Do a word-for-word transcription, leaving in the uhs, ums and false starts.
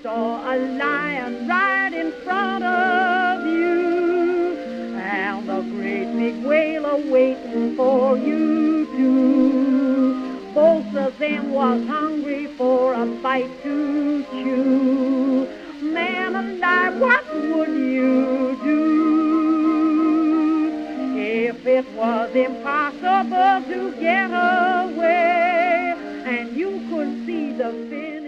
saw a lion right in front of you, and the great big whale a-waiting for you too. Both of them was hungry for a bite to chew. Man alive, what would you do if it was impossible to get away and you could see the fish